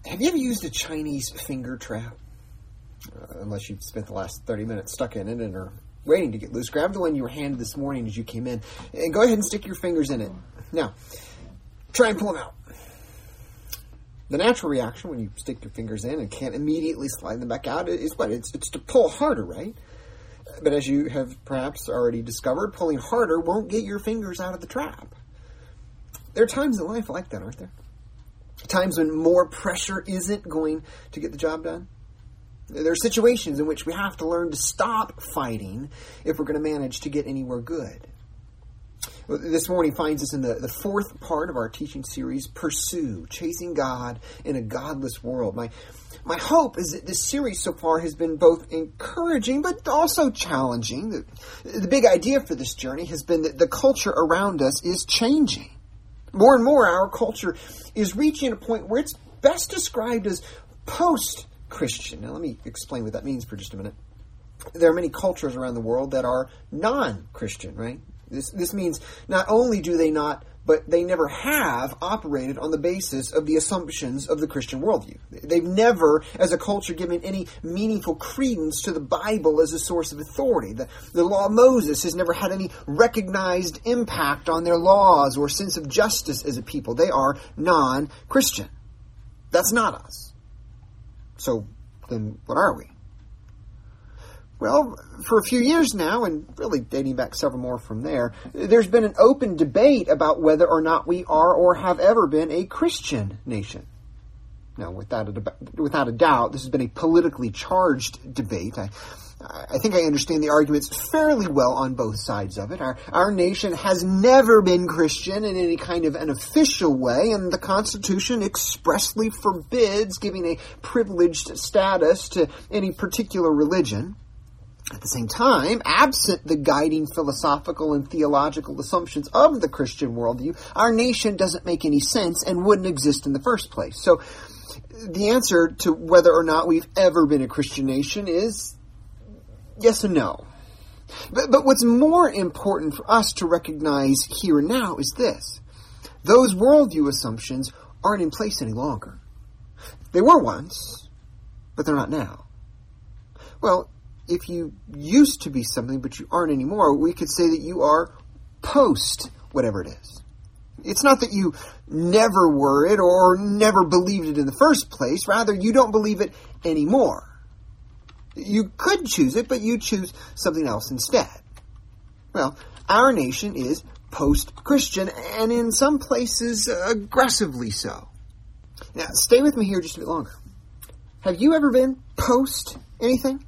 Have you ever used a Chinese finger trap? Unless you've spent the last 30 minutes stuck in it and are waiting to get loose. Grab the one you were handed this morning as you came in and go ahead and stick your fingers in it. Now, try and pull them out. The natural reaction when you stick your fingers in and can't immediately slide them back out is what? It's to pull harder, right? But as you have perhaps already discovered, pulling harder won't get your fingers out of the trap. There are times in life like that, aren't there? Times when more pressure isn't going to get the job done. There are situations in which we have to learn to stop fighting if we're going to manage to get anywhere good. Well, this morning finds us in the fourth part of our teaching series, Pursue, Chasing God in a Godless World. My hope is that this series so far has been both encouraging but also challenging. The big idea for this journey has been that the culture around us is changing. More and more, our culture is reaching a point where it's best described as post-Christian. Now, let me explain what that means for just a minute. There are many cultures around the world that are non-Christian, right? This means not only do they not, but they never have operated on the basis of the assumptions of the Christian worldview. They've never, as a culture, given any meaningful credence to the Bible as a source of authority. The law of Moses has never had any recognized impact on their laws or sense of justice as a people. They are non-Christian. That's not us. So then what are we? Well, for a few years now, and really dating back several more from there, there's been an open debate about whether or not we are or have ever been a Christian nation. Now, without a doubt, this has been a politically charged debate. I think I understand the arguments fairly well on both sides of it. Our nation has never been Christian in any kind of an official way, and the Constitution expressly forbids giving a privileged status to any particular religion. At the same time, absent the guiding philosophical and theological assumptions of the Christian worldview, our nation doesn't make any sense and wouldn't exist in the first place. So the answer to whether or not we've ever been a Christian nation is yes and no. But what's more important for us to recognize here and now is this. Those worldview assumptions aren't in place any longer. They were once, but they're not now. Well, if you used to be something but you aren't anymore, we could say that you are post whatever it is. It's not that you never were it or never believed it in the first place. Rather, you don't believe it anymore. You could choose it, but you choose something else instead. Well, our nation is post-Christian, and in some places, aggressively so. Now, stay with me here just a bit longer. Have you ever been post anything?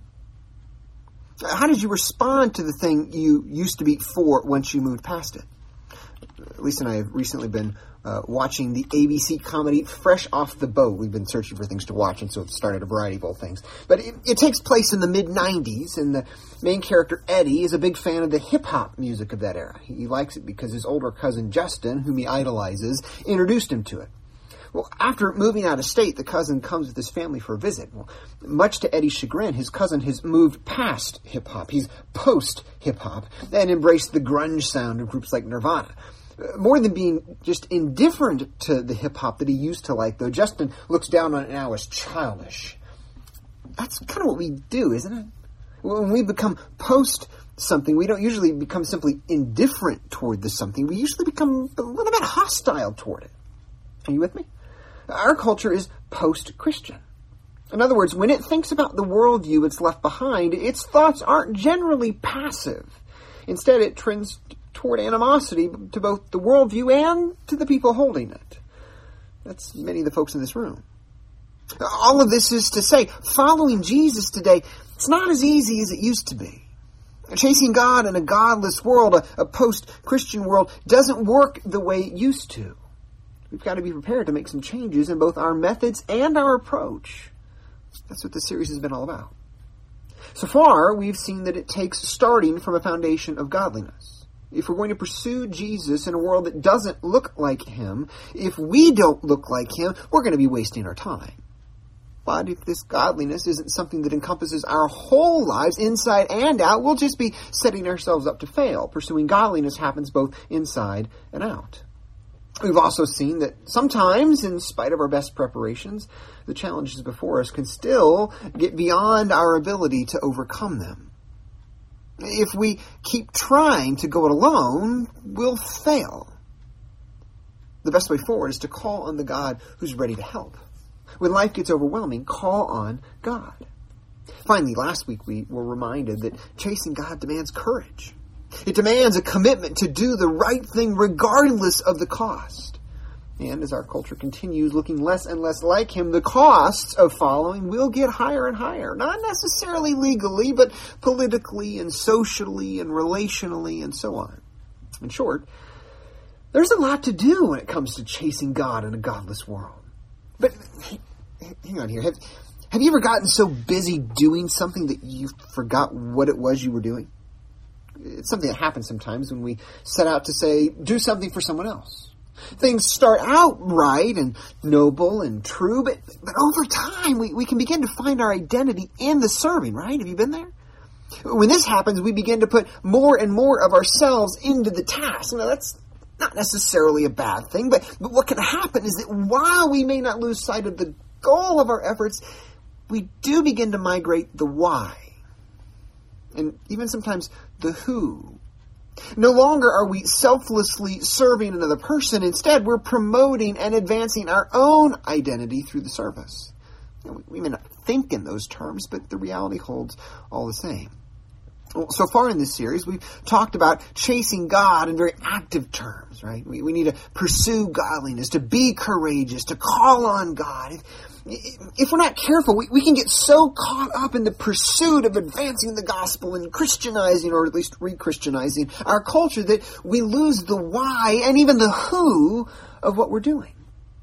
How did you respond to the thing you used to be for once you moved past it? Lisa and I have recently been watching the ABC comedy Fresh Off the Boat. We've been searching for things to watch, and so it started a variety of old things. But it takes place in the mid-'90s, and the main character, Eddie, is a big fan of the hip-hop music of that era. He likes it because his older cousin, Justin, whom he idolizes, introduced him to it. Well, after moving out of state, the cousin comes with his family for a visit. Well, much to Eddie's chagrin, his cousin has moved past hip-hop. He's post-hip-hop and embraced the grunge sound of groups like Nirvana. More than being just indifferent to the hip-hop that he used to like, though, Justin looks down on it now as childish. That's kind of what we do, isn't it? When we become post-something, we don't usually become simply indifferent toward the something. We usually become a little bit hostile toward it. Are you with me? Our culture is post-Christian. In other words, when it thinks about the worldview it's left behind, its thoughts aren't generally passive. Instead, it trends toward animosity to both the worldview and to the people holding it. That's many of the folks in this room. All of this is to say, following Jesus today, it's not as easy as it used to be. Chasing God in a godless world, a post-Christian world, doesn't work the way it used to. We've got to be prepared to make some changes in both our methods and our approach. That's what this series has been all about. So far, we've seen that it takes starting from a foundation of godliness. If we're going to pursue Jesus in a world that doesn't look like him, if we don't look like him, we're going to be wasting our time. But if this godliness isn't something that encompasses our whole lives, inside and out, we'll just be setting ourselves up to fail. Pursuing godliness happens both inside and out. We've also seen that sometimes, in spite of our best preparations, the challenges before us can still get beyond our ability to overcome them. If we keep trying to go it alone, we'll fail. The best way forward is to call on the God who's ready to help. When life gets overwhelming, call on God. Finally, last week we were reminded that chasing God demands courage. It demands a commitment to do the right thing regardless of the cost. And as our culture continues looking less and less like Him, the costs of following will get higher and higher. Not necessarily legally, but politically and socially and relationally and so on. In short, there's a lot to do when it comes to chasing God in a godless world. But hang on here. Have you ever gotten so busy doing something that you forgot what it was you were doing? It's something that happens sometimes when we set out to, say, do something for someone else. Things start out right and noble and true, but over time we can begin to find our identity in the serving, right? Have you been there? When this happens, we begin to put more and more of ourselves into the task. Now, that's not necessarily a bad thing, but what can happen is that while we may not lose sight of the goal of our efforts, we do begin to migrate the why. And even sometimes the who. No longer are we selflessly serving another person. Instead, we're promoting and advancing our own identity through the service. We may not think in those terms, but the reality holds all the same. Well, so far in this series, we've talked about chasing God in very active terms, right? We need to pursue godliness, to be courageous, to call on God. If we're not careful, we can get so caught up in the pursuit of advancing the gospel and Christianizing, or at least re-Christianizing our culture, that we lose the why and even the who of what we're doing.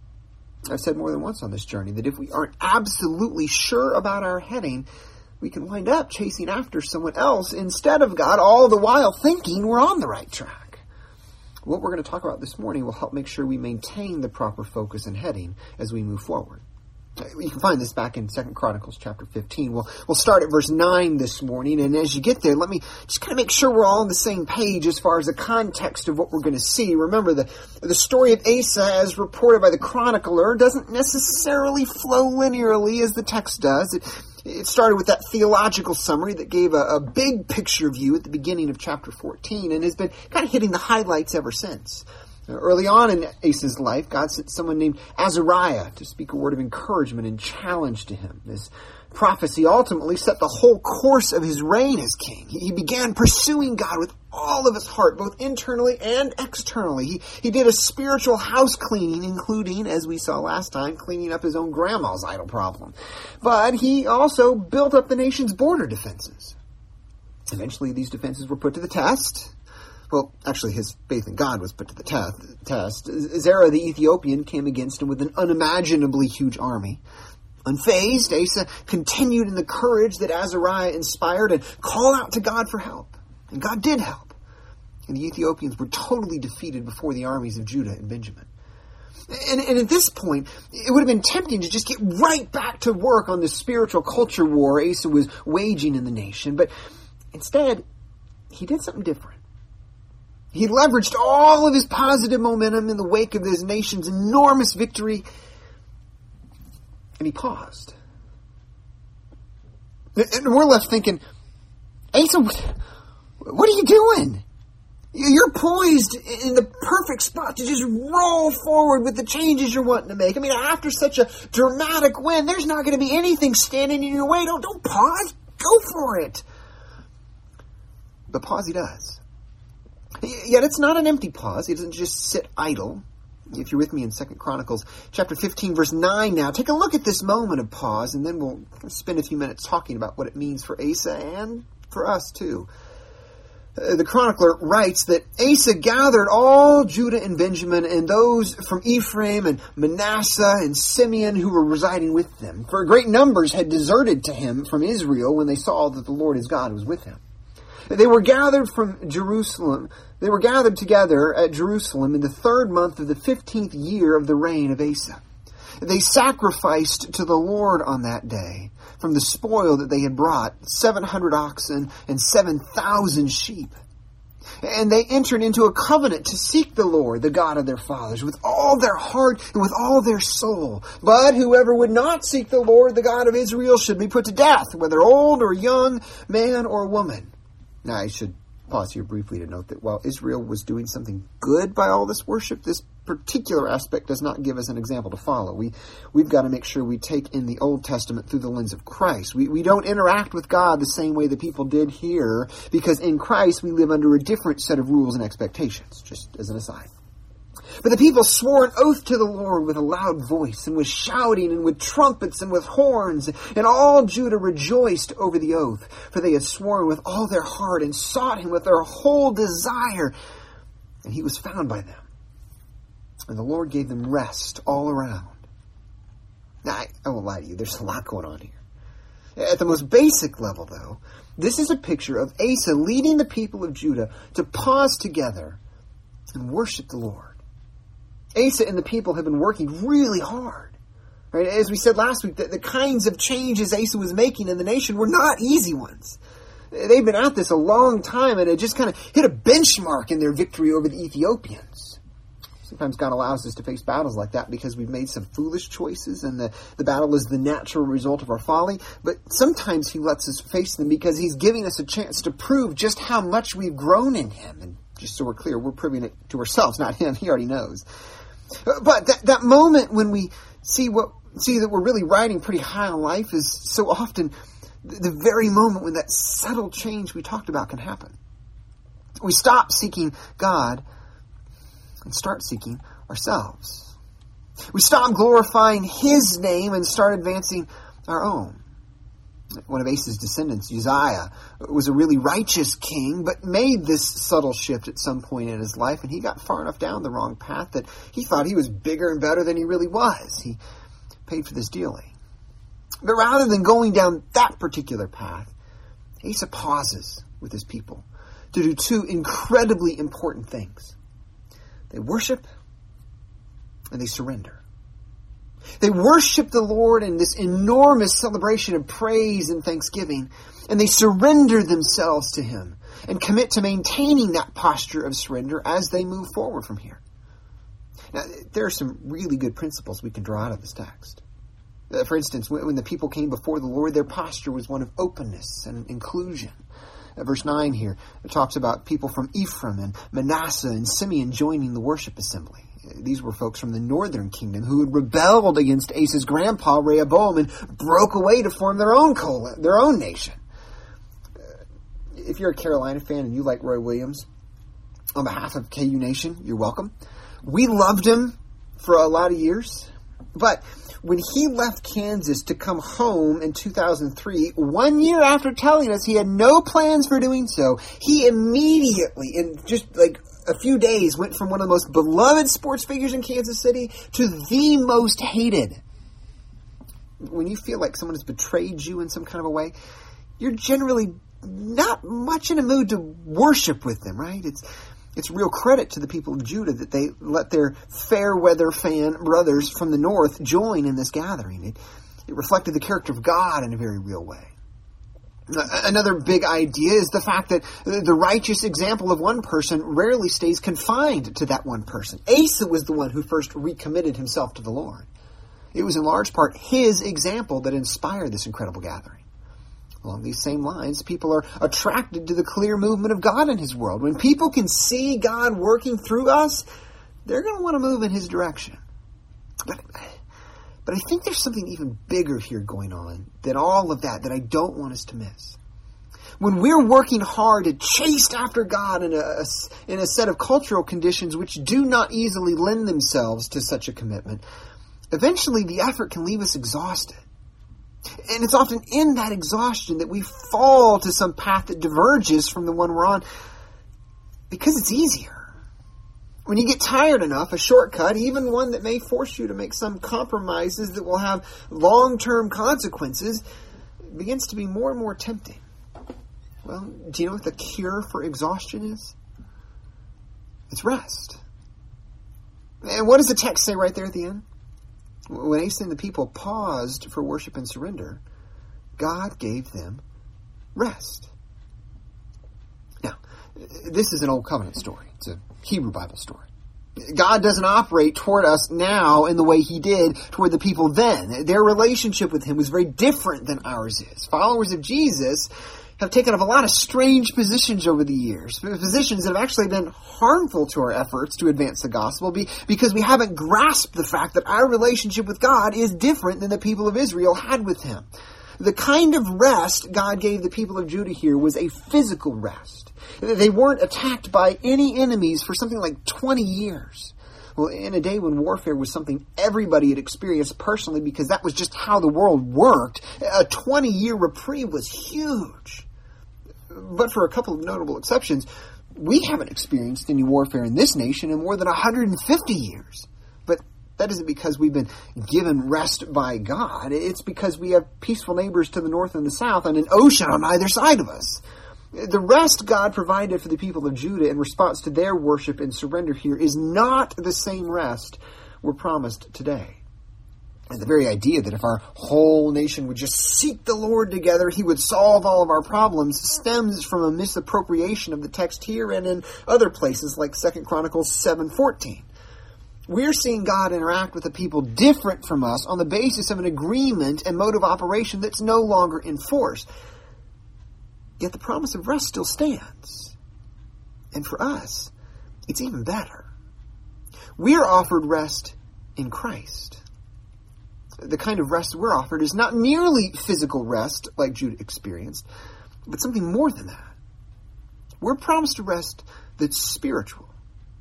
I've said more than once on this journey that if we aren't absolutely sure about our heading, we can wind up chasing after someone else instead of God, all the while thinking we're on the right track. What we're going to talk about this morning will help make sure we maintain the proper focus and heading as we move forward. You can find this back in 2 Chronicles chapter 15. We'll start at verse 9 this morning, and as you get there, let me just kind of make sure we're all on the same page as far as the context of what we're going to see. Remember, the story of Asa, as reported by the chronicler, doesn't necessarily flow linearly as the text does. It started with that theological summary that gave a big picture view at the beginning of chapter 14, and has been kind of hitting the highlights ever since. Early on in Asa's life, God sent someone named Azariah to speak a word of encouragement and challenge to him. This prophecy ultimately set the whole course of his reign as king. He began pursuing God with all of his heart, both internally and externally. He did a spiritual house cleaning, including, as we saw last time, cleaning up his own grandma's idol problem. But he also built up the nation's border defenses. Eventually, these defenses were put to the test. Well, actually, his faith in God was put to the test. Zerah the Ethiopian came against him with an unimaginably huge army. Unfazed, Asa continued in the courage that Azariah inspired and called out to God for help. And God did help. And the Ethiopians were totally defeated before the armies of Judah and Benjamin. And at this point, it would have been tempting to just get right back to work on the spiritual culture war Asa was waging in the nation. But instead, he did something different. He leveraged all of his positive momentum in the wake of his nation's enormous victory, and he paused. And we're left thinking, Asa, what are you doing? You're poised in the perfect spot to just roll forward with the changes you're wanting to make. I mean, after such a dramatic win, there's not going to be anything standing in your way. Don't pause. Go for it. But pause he does. Yet it's not an empty pause. He doesn't just sit idle. If you're with me in 2 Chronicles chapter 15, verse 9 now, take a look at this moment of pause, and then we'll spend a few minutes talking about what it means for Asa and for us too. The chronicler writes that Asa gathered all Judah and Benjamin and those from Ephraim and Manasseh and Simeon who were residing with them. For great numbers had deserted to him from Israel when they saw that the Lord his God was with him. They were gathered from Jerusalem. They were gathered together at Jerusalem in the 3rd month of the 15th year of the reign of Asa. They sacrificed to the Lord on that day from the spoil that they had brought 700 oxen and 7,000 sheep. And they entered into a covenant to seek the Lord, the God of their fathers, with all their heart and with all their soul. But whoever would not seek the Lord, the God of Israel, should be put to death, whether old or young, man or woman. Now, I should pause here briefly to note that while Israel was doing something good by all this worship, this particular aspect does not give us an example to follow. We've got to make sure we take in the Old Testament through the lens of Christ. We don't interact with God the same way the people did here, because in Christ we live under a different set of rules and expectations, just as an aside. But the people swore an oath to the Lord with a loud voice, and with shouting, and with trumpets, and with horns. And all Judah rejoiced over the oath, for they had sworn with all their heart, and sought him with their whole desire. And he was found by them. And the Lord gave them rest all around. Now, I won't lie to you, there's a lot going on here. At the most basic level, though, this is a picture of Asa leading the people of Judah to pause together and worship the Lord. Asa and the people have been working really hard. Right? As we said last week, the kinds of changes Asa was making in the nation were not easy ones. They've been at this a long time, and it just kind of hit a benchmark in their victory over the Ethiopians. Sometimes God allows us to face battles like that because we've made some foolish choices, and the battle is the natural result of our folly. But sometimes He lets us face them because He's giving us a chance to prove just how much we've grown in Him. And just so we're clear, we're proving it to ourselves, not Him. He already knows. But that moment when we see that we're really riding pretty high on life is so often the very moment when that subtle change we talked about can happen. We stop seeking God and start seeking ourselves. We stop glorifying His name and start advancing our own. One of Asa's descendants, Uzziah, was a really righteous king, but made this subtle shift at some point in his life, and he got far enough down the wrong path that he thought he was bigger and better than he really was. He paid for this dearly. But rather than going down that particular path, Asa pauses with his people to do two incredibly important things. They worship and they surrender. They worship the Lord in this enormous celebration of praise and thanksgiving, and they surrender themselves to Him and commit to maintaining that posture of surrender as they move forward from here. Now, there are some really good principles we can draw out of this text. For instance, when the people came before the Lord, their posture was one of openness and inclusion. Verse 9 here, it talks about people from Ephraim and Manasseh and Simeon joining the worship assembly. These were folks from the northern kingdom who had rebelled against Asa's grandpa, Rehoboam, and broke away to form their own nation. If you're a Carolina fan and you like Roy Williams, on behalf of KU Nation, you're welcome. We loved him for a lot of years, but when he left Kansas to come home in 2003, 1 year after telling us he had no plans for doing so, he immediately, in just like a few days, went from one of the most beloved sports figures in Kansas City to the most hated. When you feel like someone has betrayed you in some kind of a way, you're generally not much in a mood to worship with them, right? It's real credit to the people of Judah that they let their fair weather fan brothers from the north join in this gathering. It reflected the character of God in a very real way. Another big idea is the fact that the righteous example of one person rarely stays confined to that one person. Asa was the one who first recommitted himself to the Lord. It was in large part his example that inspired this incredible gathering. Along these same lines, people are attracted to the clear movement of God in His world. When people can see God working through us, they're going to want to move in His direction. But I think there's something even bigger here going on than all of that I don't want us to miss. When we're working hard to chase after God in a set of cultural conditions which do not easily lend themselves to such a commitment, eventually the effort can leave us exhausted. And it's often in that exhaustion that we fall to some path that diverges from the one we're on because it's easier. When you get tired enough, a shortcut, even one that may force you to make some compromises that will have long-term consequences, begins to be more and more tempting. Well, do you know what the cure for exhaustion is? It's rest. And what does the text say right there at the end? When Asa and the people paused for worship and surrender, God gave them rest. Now, This is an Old Covenant story. It's a Hebrew Bible story. God doesn't operate toward us now in the way he did toward the people then. Their relationship with him was very different than ours is. Followers of Jesus have taken up a lot of strange positions over the years, positions that have actually been harmful to our efforts to advance the gospel because we haven't grasped the fact that our relationship with God is different than the people of Israel had with him. The kind of rest God gave the people of Judah here was a physical rest. They weren't attacked by any enemies for something like 20 years. Well, in a day when warfare was something everybody had experienced personally because that was just how the world worked, a 20-year reprieve was huge. But for a couple of notable exceptions, we haven't experienced any warfare in this nation in more than 150 years. But that isn't because we've been given rest by God. It's because we have peaceful neighbors to the north and the south and an ocean on either side of us. The rest God provided for the people of Judah in response to their worship and surrender here is not the same rest we're promised today. And the very idea that if our whole nation would just seek the Lord together, he would solve all of our problems stems from a misappropriation of the text here and in other places like 2 Chronicles 7:14. We're seeing God interact with a people different from us on the basis of an agreement and mode of operation that's no longer in force. Yet the promise of rest still stands. And for us, it's even better. We're offered rest in Christ. The kind of rest we're offered is not merely physical rest like Judah experienced, but something more than that. We're promised a rest that's spiritual.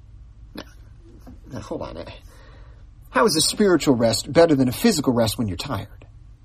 Now hold on. How is a spiritual rest better than a physical rest when you're tired?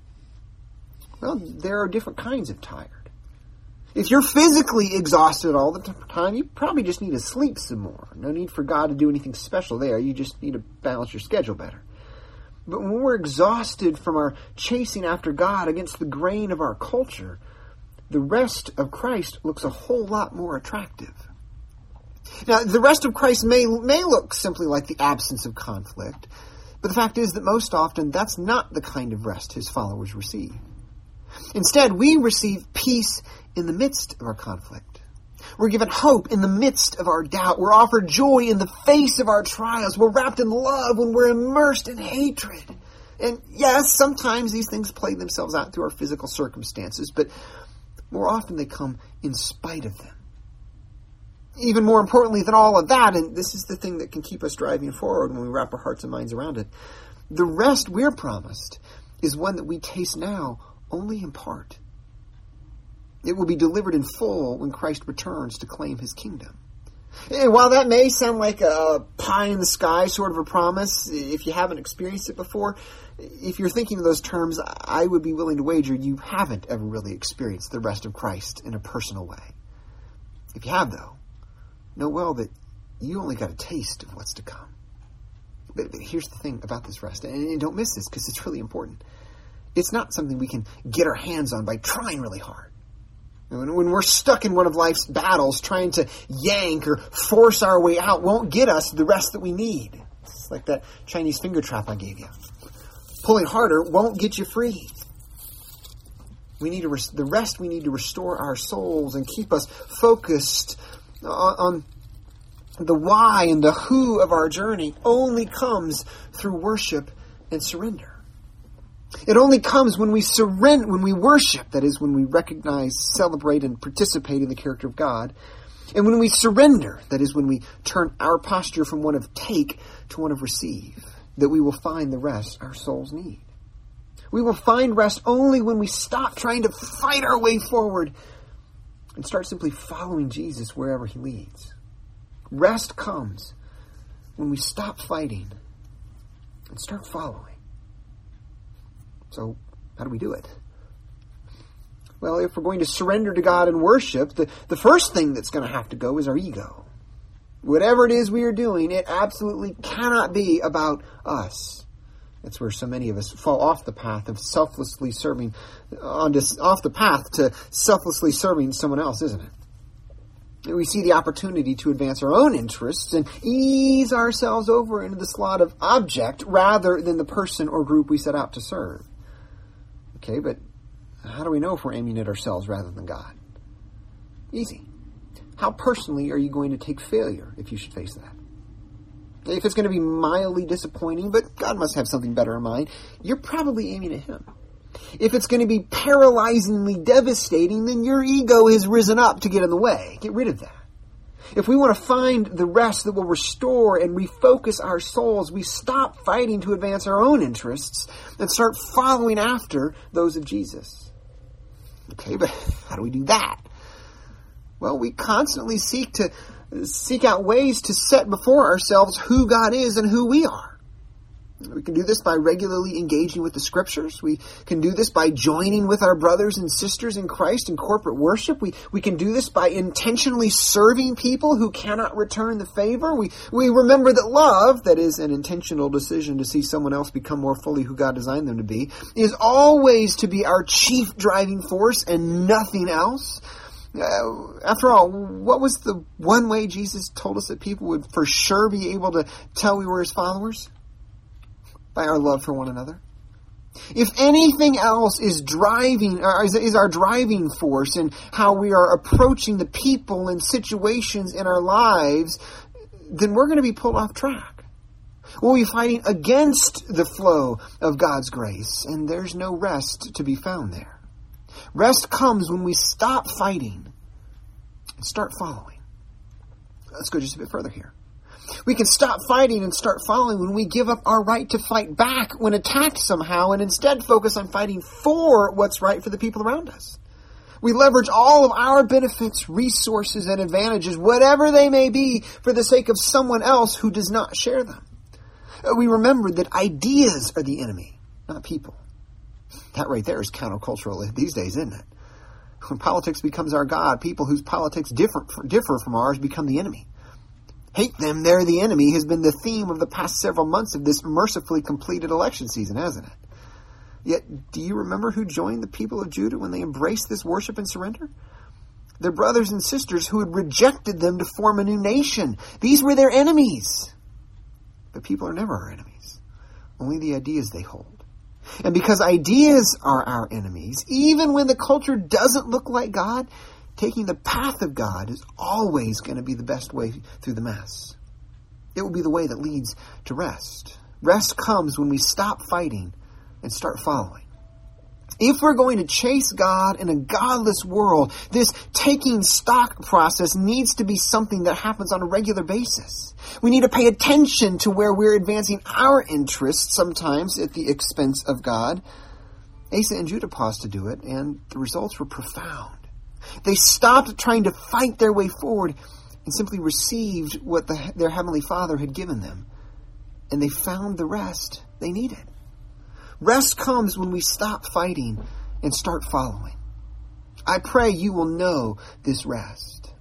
Well, there are different kinds of tired. If you're physically exhausted all the time, you probably just need to sleep some more. No need for God to do anything special there. You just need to balance your schedule better. But when we're exhausted from our chasing after God against the grain of our culture, the rest of Christ looks a whole lot more attractive. Now, the rest of Christ may look simply like the absence of conflict, but the fact is that most often that's not the kind of rest his followers receive. Instead, we receive peace in the midst of our conflict. We're given hope in the midst of our doubt. We're offered joy in the face of our trials. We're wrapped in love when we're immersed in hatred. And yes, sometimes these things play themselves out through our physical circumstances, but more often they come in spite of them. Even more importantly than all of that, and this is the thing that can keep us driving forward when we wrap our hearts and minds around it, the rest we're promised is one that we taste now only in part. It will be delivered in full when Christ returns to claim his kingdom. And while that may sound like a pie-in-the-sky sort of a promise, if you haven't experienced it before, if you're thinking of those terms, I would be willing to wager you haven't ever really experienced the rest of Christ in a personal way. If you have, though, know well that you only got a taste of what's to come. But here's the thing about this rest, and don't miss this because it's really important. It's not something we can get our hands on by trying really hard. When we're stuck in one of life's battles, trying to yank or force our way out won't get us the rest that we need. It's like that Chinese finger trap I gave you. Pulling harder won't get you free. We need the rest we need to restore our souls and keep us focused on the why and the who of our journey only comes through worship and surrender. It only comes when we surrender, when we worship, that is, when we recognize, celebrate, and participate in the character of God. And when we surrender, that is, when we turn our posture from one of take to one of receive, that we will find the rest our souls need. We will find rest only when we stop trying to fight our way forward and start simply following Jesus wherever he leads. Rest comes when we stop fighting and start following. So, how do we do it? Well, if we're going to surrender to God and worship, the first thing that's going to have to go is our ego. Whatever it is we are doing, it absolutely cannot be about us. That's where so many of us fall off the path of selflessly serving, off the path to selflessly serving someone else, isn't it? We see the opportunity to advance our own interests and ease ourselves over into the slot of object rather than the person or group we set out to serve. Okay, but how do we know if we're aiming at ourselves rather than God? Easy. How personally are you going to take failure if you should face that? If it's going to be mildly disappointing, but God must have something better in mind, you're probably aiming at Him. If it's going to be paralyzingly devastating, then your ego has risen up to get in the way. Get rid of that. If we want to find the rest that will restore and refocus our souls, we stop fighting to advance our own interests and start following after those of Jesus. Okay, but how do we do that? Well, we constantly seek out ways to set before ourselves who God is and who we are. We can do this by regularly engaging with the Scriptures. We can do this by joining with our brothers and sisters in Christ in corporate worship. We can do this by intentionally serving people who cannot return the favor. We remember that love, that is an intentional decision to see someone else become more fully who God designed them to be, is always to be our chief driving force and nothing else. After all, what was the one way Jesus told us that people would for sure be able to tell we were His followers? By our love for one another. If anything else is our driving force in how we are approaching the people and situations in our lives, then we're going to be pulled off track. We'll be fighting against the flow of God's grace, and there's no rest to be found there. Rest comes when we stop fighting and start following. Let's go just a bit further here. We can stop fighting and start following when we give up our right to fight back when attacked somehow and instead focus on fighting for what's right for the people around us. We leverage all of our benefits, resources, and advantages, whatever they may be, for the sake of someone else who does not share them. We remember that ideas are the enemy, not people. That right there is countercultural these days, isn't it? When politics becomes our God, people whose politics differ from ours become the enemy. Hate them, they're the enemy has been the theme of the past several months of this mercifully completed election season, hasn't it? Yet, do you remember who joined the people of Judah when they embraced this worship and surrender? Their brothers and sisters who had rejected them to form a new nation. These were their enemies. But people are never our enemies. Only the ideas they hold. And because ideas are our enemies, even when the culture doesn't look like God, taking the path of God is always going to be the best way through the mess. It will be the way that leads to rest. Rest comes when we stop fighting and start following. If we're going to chase God in a godless world, this taking stock process needs to be something that happens on a regular basis. We need to pay attention to where we're advancing our interests, sometimes at the expense of God. Asa and Judah paused to do it, and the results were profound. They stopped trying to fight their way forward and simply received what their Heavenly Father had given them. And they found the rest they needed. Rest comes when we stop fighting and start following. I pray you will know this rest.